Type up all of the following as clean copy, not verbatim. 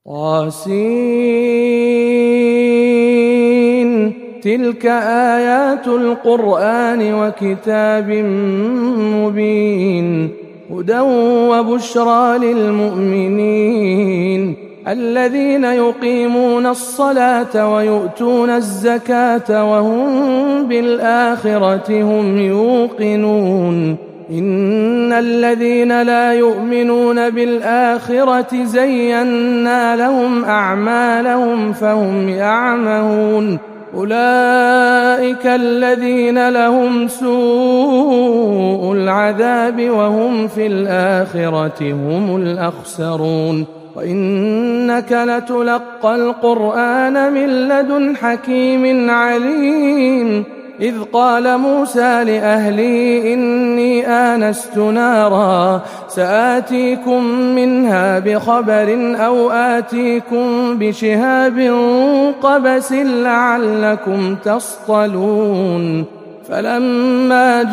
طاسين. تلك آيات القرآن وكتاب مبين. هدى وبشرى للمؤمنين الذين يقيمون الصلاة ويؤتون الزكاة وهم بالآخرة هم يوقنون. إن الذين لا يؤمنون بالآخرة زينا لهم أعمالهم فهم يعمهون. أولئك الذين لهم سوء العذاب وهم في الآخرة هم الأخسرون. وإنك لتلقى القرآن من لدن حكيم عليم. إذ قال موسى لأهله إني آنست نارا سآتيكم منها بخبر أو آتيكم بشهاب قبس لعلكم تصطلون. فلما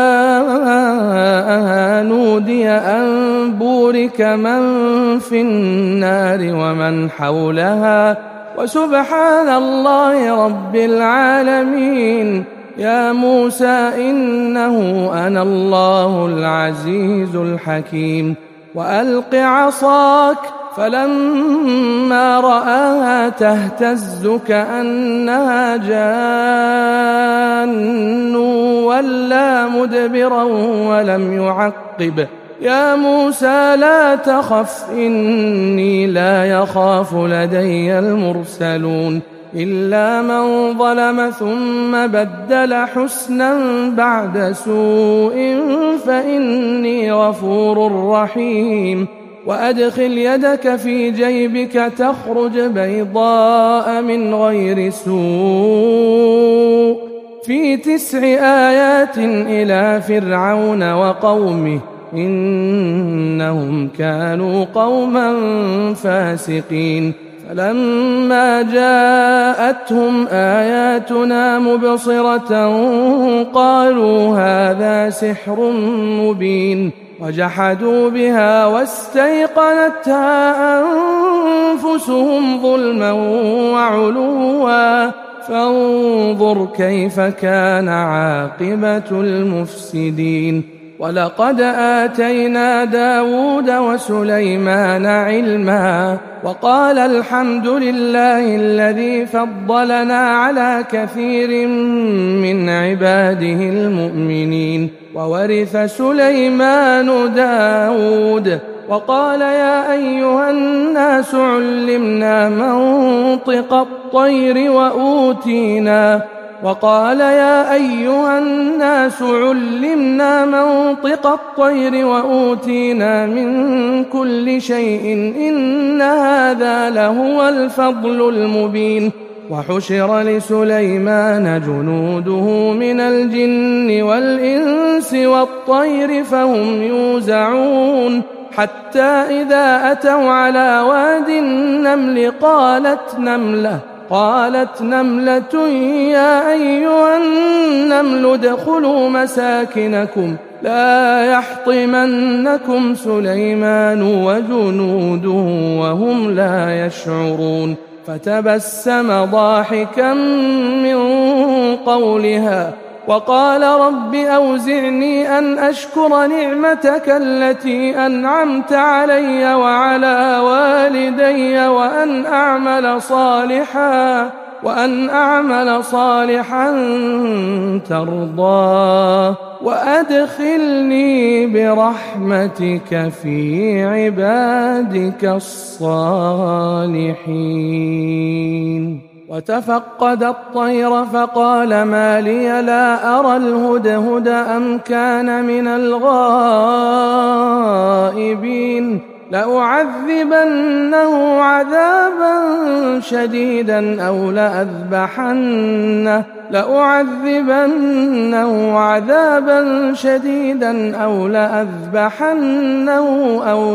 جاءها نودي أن بورك من في النار ومن حولها وسبحان الله رب العالمين. يا موسى إنه أنا الله العزيز الحكيم. وألق عصاك فلما رآها تهتز كأنها جان ولا مدبرا ولم يعقب. يا موسى لا تخف إني لا يخاف لدي المرسلون. إلا من ظلم ثم بدل حسنا بعد سوء فإني غفور رحيم. وأدخل يدك في جيبك تخرج بيضاء من غير سوء في 9 آيات إلى فرعون وقومه إنهم كانوا قوما فاسقين. فلما جاءتهم آياتنا مبصرة قالوا هذا سحر مبين. وجحدوا بها واستيقنتها أنفسهم ظلما وعلوا فانظر كيف كان عاقبة المفسدين. ولقد آتينا داود وسليمان علما وقال الحمد لله الذي فضلنا على كثير من عباده المؤمنين. وورث سليمان داود وقال يا أيها الناس علمنا منطق الطير وأوتينا من كل شيء إن هذا لهو الفضل المبين. وحشر لسليمان جنوده من الجن والإنس والطير فهم يوزعون. حتى إذا أتوا على واد النمل قالت نملة يا أيها النمل ادخلوا مساكنكم لا يحطمنكم سليمان وجنوده وهم لا يشعرون. فتبسم ضاحكا من قولها وقال رب أوزعني أن أشكر نعمتك التي أنعمت علي وعلى والدي وأن أعمل صالحا ترضاه وأدخلني برحمتك في عبادك الصالحين. وتفقد الطير فقال ما لي لا أرى الهدهد أم كان من الغائبين. لأعذبنه عذابا شديدا أو لأذبحنه أو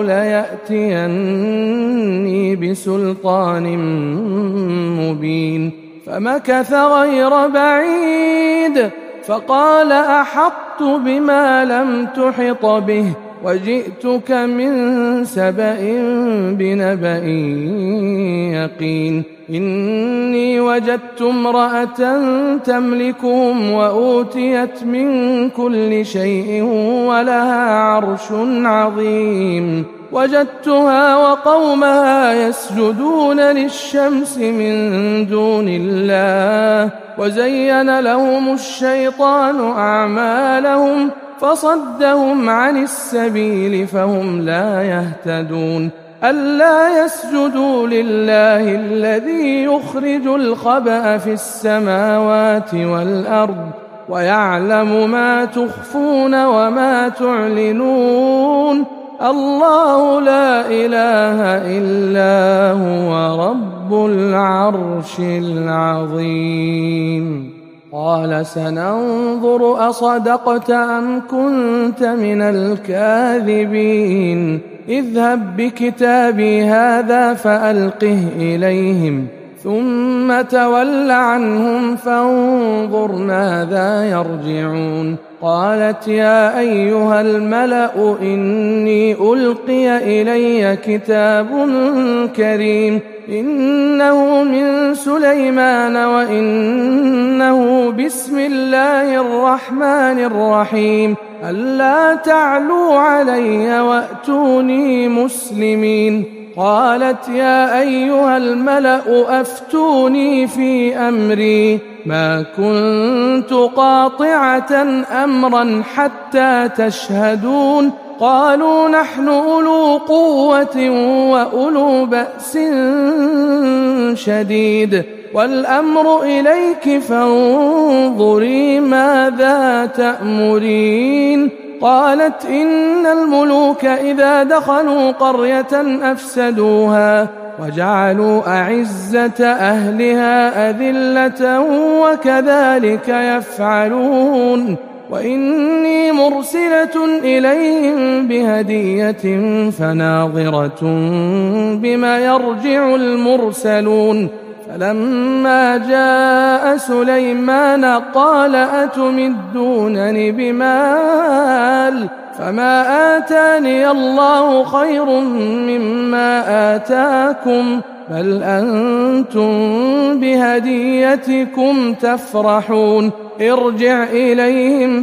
ليأتيني بسلطان مبين. فمكث غير بعيد فقال أحطت بما لم تحط به وجئتك من سبأ بنبأ يقين إني وجدت امرأة تملكهم وأوتيت من كل شيء ولها عرش عظيم وجدتها وقومها يسجدون للشمس من دون الله وزين لهم الشيطان أعمالهم فصدهم عن السبيل فهم لا يهتدون ألا يسجدوا لله الذي يخرج الخبأ في السماوات والأرض ويعلم ما تخفون وما تعلنون الله لا إله إلا هو رب العرش العظيم قال سننظر أصدقت أم كنت من الكاذبين اذهب بكتابي هذا فألقه إليهم ثم تول عنهم فانظر ماذا يرجعون قالت يا أيها الملأ إني ألقي إلي كتاب كريم إنه من سليمان وإنه بسم الله الرحمن الرحيم ألا تعلوا علي وأتوني مسلمين قالت يا أيها الملأ أفتوني في أمري ما كنت قاطعة أمرا حتى تشهدون قالوا نحن أولو قوة وأولو بأس شديد والأمر إليك فانظري ماذا تأمرين قالت إن الملوك إذا دخلوا قرية أفسدوها وجعلوا أعزة أهلها أذلة وكذلك يفعلون وإني مرسلة إليهم بهدية فناظرة بما يرجع المرسلون فلما جاء سليمان قال أتمدونني بمال فما آتاني الله خير مما آتاكم بل أنتم بهديتكم تفرحون ارجع إليهم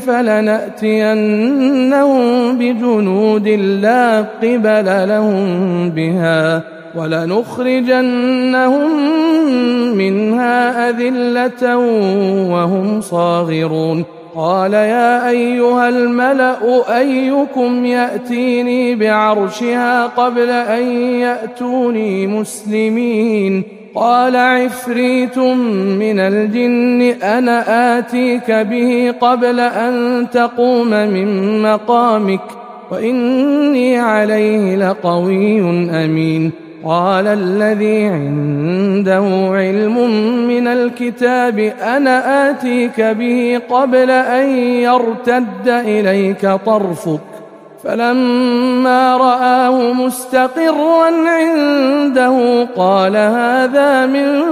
فلنأتينهم بجنود لا قبل لهم بها ولنخرجنهم منها أذلة وهم صاغرون قال يا أيها الملأ أيكم يأتيني بعرشها قبل أن يأتوني مسلمين قال عفريت من الجن أنا آتيك به قبل أن تقوم من مقامك وإني عليه لقوي أمين قال الذي عنده علم من الكتاب أنا آتيك به قبل أن يرتد إليك طرفك فلما رآه مستقرا عنده قال هذا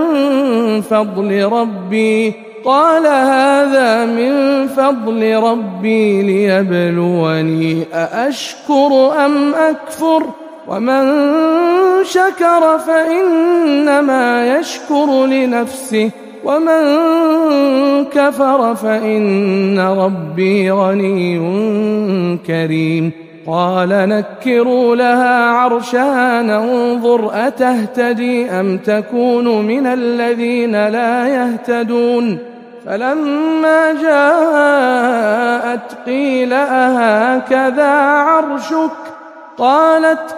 من فضل ربي ليبلوني أأشكر أم أكفر ومن شكر فإنما يشكر لنفسه ومن كفر فإن ربي غني كريم قال نكروا لها عرشها ننظر أتهتدي أم تكون من الذين لا يهتدون فلما جاءت قيل أهكذا عرشك قالت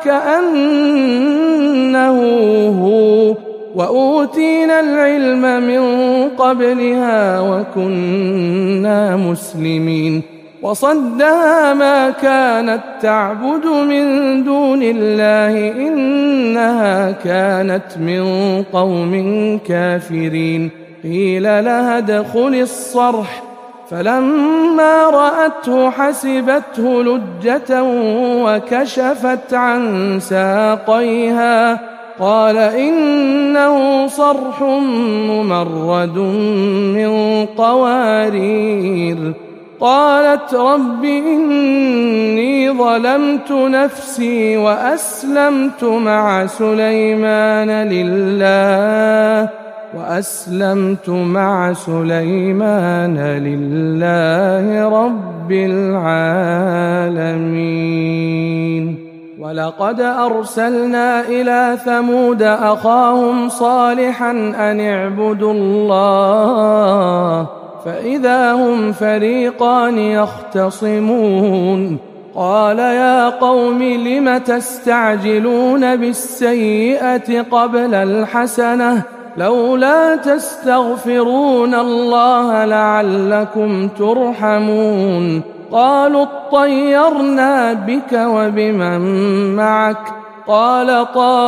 كأنه هو وأوتينا العلم من قبلها وكنا مسلمين وصدها ما كانت تعبد من دون الله إنها كانت من قوم كافرين قيل لها ادخل الصرح فلما رأته حسبته لجة وكشفت عن ساقيها قال إنه صرح ممرد من قوارير قالت رب إني ظلمت نفسي وأسلمت مع سليمان لله رب العالمين. ولقد أرسلنا إلى ثمود أخاهم صالحا أن اعبدوا الله فإذا هم فريقان يختصمون. قال يا قوم لم تستعجلون بالسيئة قبل الحسنة لولا تستغفرون الله لعلكم ترحمون. قالوا اطيرنا بك وبمن معك قال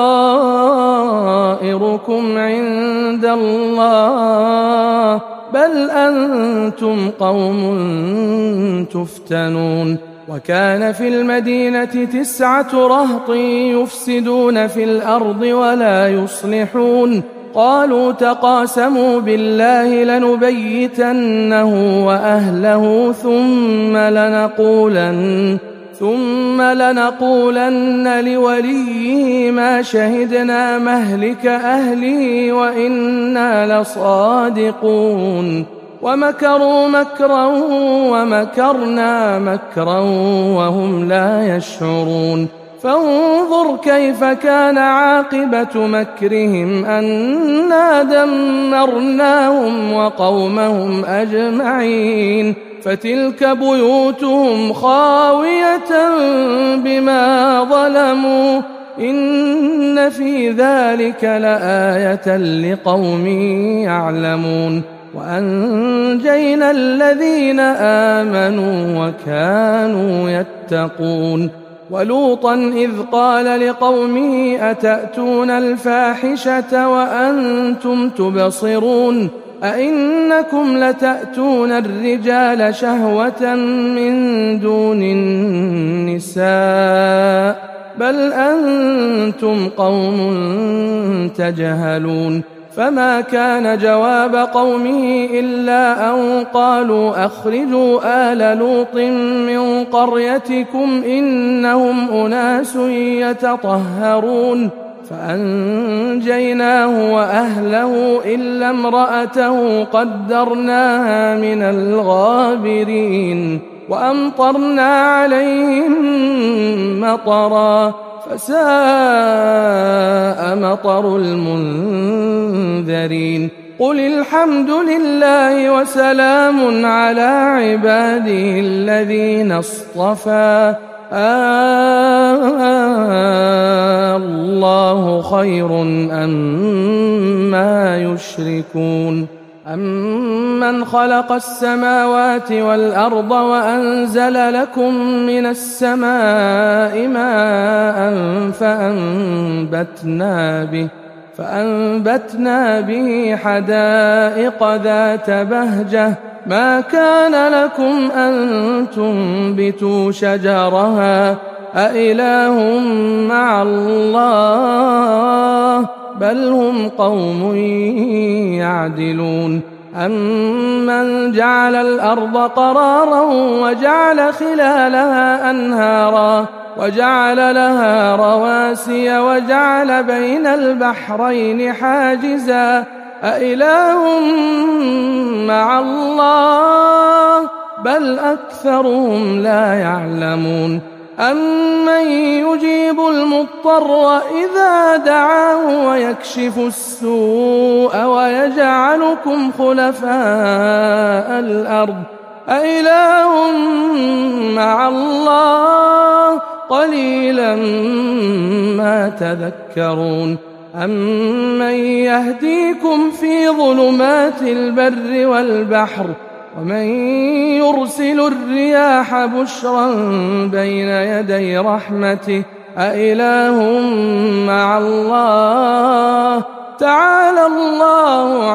طائركم عند الله بل أنتم قوم تفتنون. وكان في المدينة 9 رهط يفسدون في الأرض ولا يصلحون. قالوا تقاسموا بالله لنبيتنه وأهله ثم لنقولن لوليه ما شهدنا مهلك أهله وإنا لصادقون. ومكروا مكرا ومكرنا مكرا وهم لا يشعرون. فانظر كيف كان عاقبة مكرهم أنا دمرناهم وقومهم أجمعين. فتلك بيوتهم خاوية بما ظلموا إن في ذلك لآية لقوم يعلمون. وأنجينا الذين آمنوا وكانوا يتقون. ولوطا إذ قال لقومه أتأتون الفاحشة وأنتم تبصرون أئنكم لتأتون الرجال شهوة من دون النساء بل أنتم قوم تجهلون. فما كان جواب قومه إلا أن قالوا أخرجوا آل لوط من قريتكم إنهم أناس يتطهرون. فأنجيناه وأهله إلا امرأته قدرناها من الغابرين. وأمطرنا عليهم مطرا فساء مطر المنذرين. قل الحمد لله وسلام على عباده الذين اصطفى الله خير أما يشركون. أمن خلق السماوات والأرض وأنزل لكم من السماء ماء فأنبتنا به حدائق ذات بهجة ما كان لكم أن تنبتوا شجرها أإله مع الله بل هم قوم يعدلون. أمن جعل الأرض قرارا وجعل خلالها أنهارا وجعل لها رواسي وجعل بين البحرين حاجزا أإله مع الله بل أكثرهم لا يعلمون. أمن يجيب المضطر إذا دعاه ويكشف السوء ويجعلكم خلفاء الأرض أإله مع الله قليلا ما تذكرون. أمن يهديكم في ظلمات البر والبحر ومن يرسل الرياح بشرا بين يدي رحمته أإله مع الله تعالى الله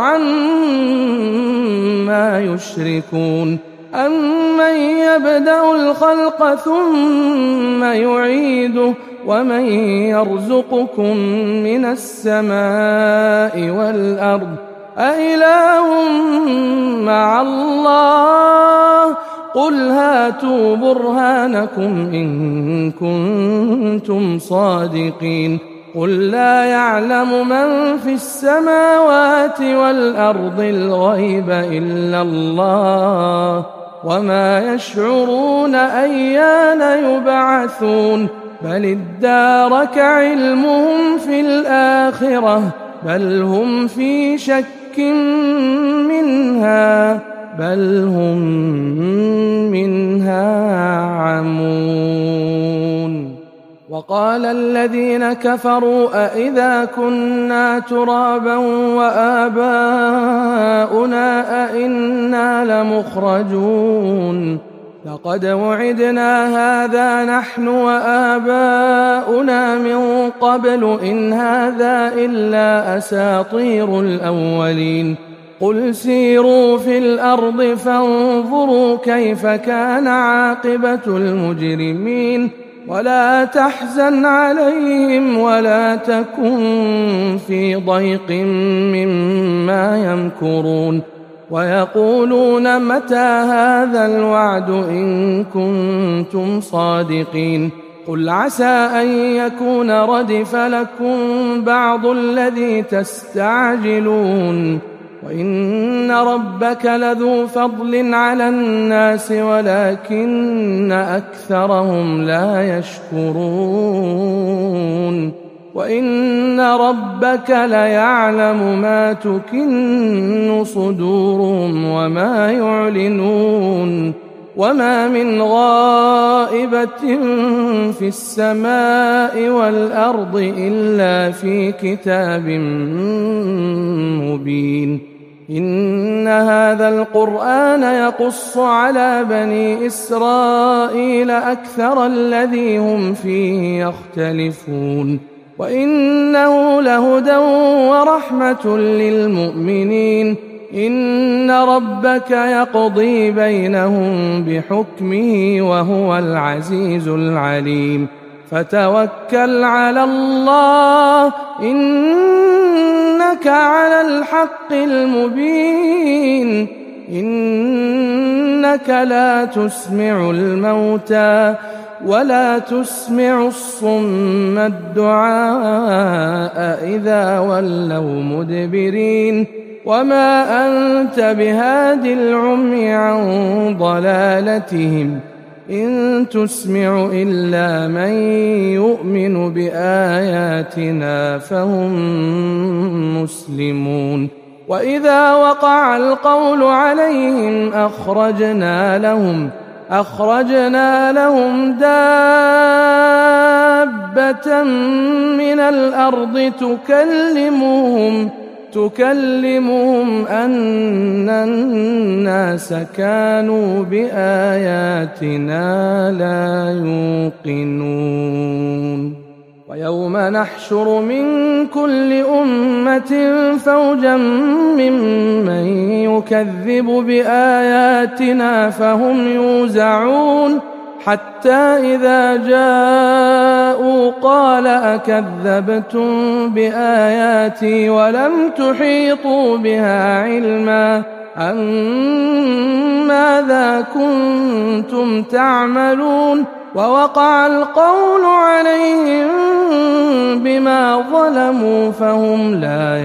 عما يشركون. أمن يبدأ الخلق ثم يعيده ومن يرزقكم من السماء والأرض أإله مع الله قل هاتوا برهانكم إن كنتم صادقين قل لا يعلم من في السماوات والأرض الغيب إلا الله وما يشعرون أيان يبعثون بل ادارك علمهم في الآخرة بل هم في شك منها بل هم منها عمون وقال الذين كفروا أئذا كنا ترابا وآباؤنا أئنا لمخرجون لقد وعدنا هذا نحن وآباؤنا من قبل إن هذا إلا أساطير الأولين قل سيروا في الأرض فانظروا كيف كان عاقبة المجرمين ولا تحزن عليهم ولا تكن في ضيق مما يمكرون ويقولون متى هذا الوعد إن كنتم صادقين قل عسى أن يكون ردف لكم بعض الذي تستعجلون وإن ربك لذو فضل على الناس ولكن أكثرهم لا يشكرون وإن ربك ليعلم ما تكن صدورهم وما يعلنون وما من غائبة في السماء والأرض إلا في كتاب مبين إن هذا القرآن يقص على بني إسرائيل أكثر الذي هم فيه يختلفون وإنه لهدى ورحمة للمؤمنين إن ربك يقضي بينهم بحكمه وهو العزيز العليم فتوكل على الله إنك على الحق المبين إنك لا تسمع الموتى ولا تسمع الصم الدعاء إذا ولوا مدبرين وما أنت بهاد العمي عن ضلالتهم إن تسمع إلا من يؤمن بآياتنا فهم مسلمون وإذا وقع القول عليهم أخرجنا لهم دابة من الأرض تكلمهم أن الناس كانوا بآياتنا لا يوقنون ويوم نحشر من كل أمة فوجا ممن يكذب بآياتنا فهم يوزعون حتى إذا جاءوا قال أكذبتم بآياتي ولم تحيطوا بها علما أم ماذا كنتم تعملون ووقع القول عليهم بما ظلموا فهم لا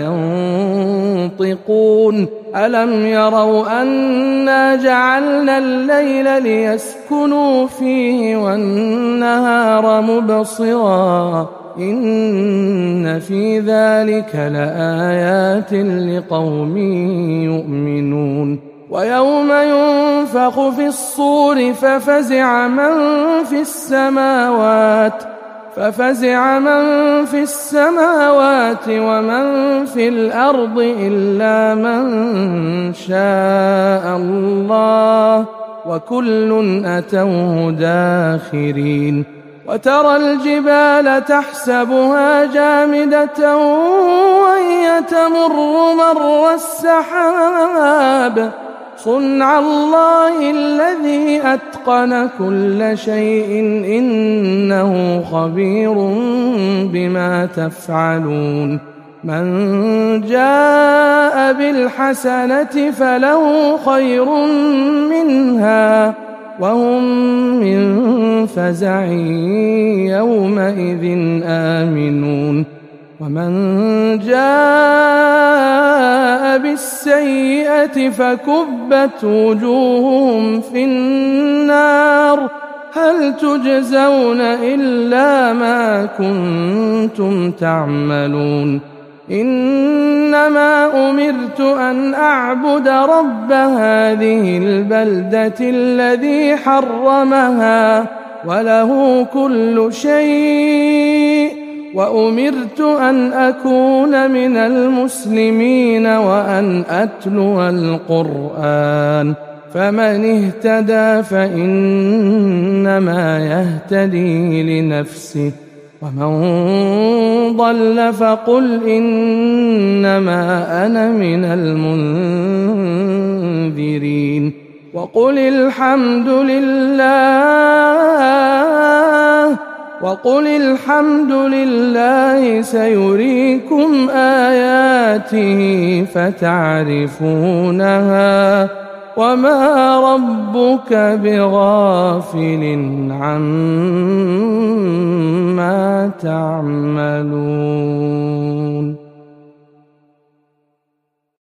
ينطقون ألم يروا أنا جعلنا الليل ليسكنوا فيه والنهار مبصرا إن في ذلك لآيات لقوم يؤمنون ويوم ينفخ في الصور ففزع من في السماوات ومن في الأرض إلا من شاء الله وكل أتوه داخرين وترى الجبال تحسبها جامدة وهي تمر مر السحاب صنع الله الذي أتقن كل شيء إنه خبير بما تفعلون من جاء بالحسنة فله خير منها وهم من فزع يومئذ آمنون ومن جاء بالسيئة فكبت وجوههم في النار هل تجزون إلا ما كنتم تعملون إنما أمرت أن أعبد رب هذه البلدة الذي حرمها وله كل شيء وأمرت أن أكون من المسلمين وأن أتلو القرآن فمن اهتدى فإنما يهتدي لنفسه ومن ضل فقل إنما أنا من المنذرين وقل الحمد لله سيريكم آياته فتعرفونها وما ربك بغافل عما تعملون